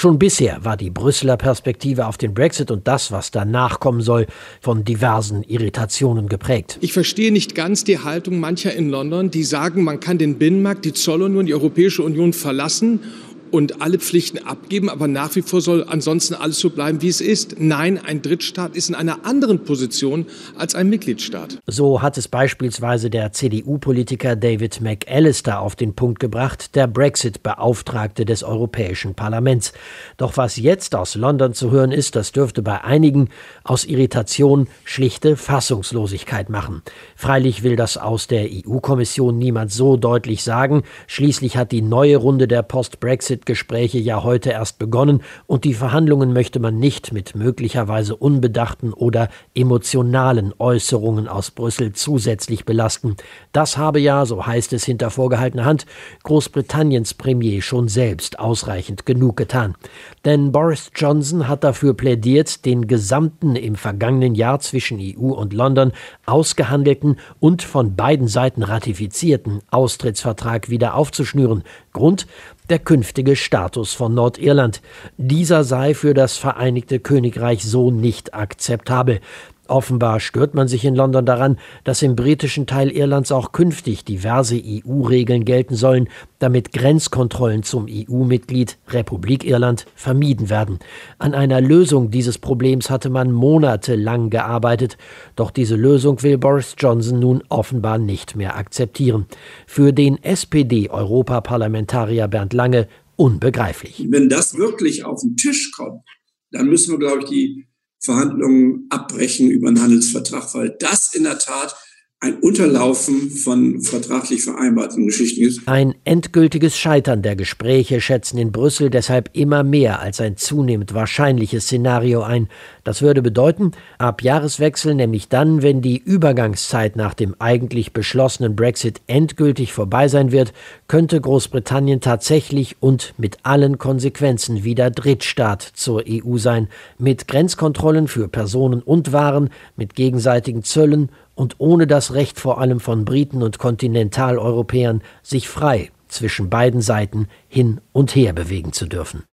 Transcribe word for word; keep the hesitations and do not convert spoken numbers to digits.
Schon bisher war die Brüsseler Perspektive auf den Brexit und das, was danach kommen soll, von diversen Irritationen geprägt. Ich verstehe nicht ganz die Haltung mancher in London, die sagen, man kann den Binnenmarkt, die Zollunion, die Europäische Union verlassen und alle Pflichten abgeben, aber nach wie vor soll ansonsten alles so bleiben, wie es ist. Nein, ein Drittstaat ist in einer anderen Position als ein Mitgliedstaat. So hat es beispielsweise der C D U-Politiker David McAllister auf den Punkt gebracht, der Brexit-Beauftragte des Europäischen Parlaments. Doch was jetzt aus London zu hören ist, das dürfte bei einigen aus Irritation schlichte Fassungslosigkeit machen. Freilich will das aus der E U-Kommission niemand so deutlich sagen. Schließlich hat die neue Runde der Post-Brexit Gespräche ja heute erst begonnen und die Verhandlungen möchte man nicht mit möglicherweise unbedachten oder emotionalen Äußerungen aus Brüssel zusätzlich belasten. Das habe ja, so heißt es hinter vorgehaltener Hand, Großbritanniens Premier schon selbst ausreichend genug getan. Denn Boris Johnson hat dafür plädiert, den gesamten im vergangenen Jahr zwischen E U und London ausgehandelten und von beiden Seiten ratifizierten Austrittsvertrag wieder aufzuschnüren. Grund: der künftige Status von Nordirland. Dieser sei für das Vereinigte Königreich so nicht akzeptabel. Offenbar stört man sich in London daran, dass im britischen Teil Irlands auch künftig diverse E U-Regeln gelten sollen, damit Grenzkontrollen zum E U-Mitglied Republik Irland vermieden werden. An einer Lösung dieses Problems hatte man monatelang gearbeitet, doch diese Lösung will Boris Johnson nun offenbar nicht mehr akzeptieren. Für den S P D-Europaparlamentarier Bernd Lange unbegreiflich. Wenn das wirklich auf den Tisch kommt, dann müssen wir, glaube ich, die Verhandlungen abbrechen über einen Handelsvertrag, weil das in der Tat ein Unterlaufen von vertraglich vereinbarten Geschichten ist. Ein endgültiges Scheitern der Gespräche schätzen in Brüssel deshalb immer mehr als ein zunehmend wahrscheinliches Szenario ein. Das würde bedeuten, ab Jahreswechsel, nämlich dann, wenn die Übergangszeit nach dem eigentlich beschlossenen Brexit endgültig vorbei sein wird, könnte Großbritannien tatsächlich und mit allen Konsequenzen wieder Drittstaat zur E U sein, mit Grenzkontrollen für Personen und Waren, mit gegenseitigen Zöllen und ohne das Recht vor allem von Briten und Kontinentaleuropäern, sich frei zwischen beiden Seiten hin und her bewegen zu dürfen.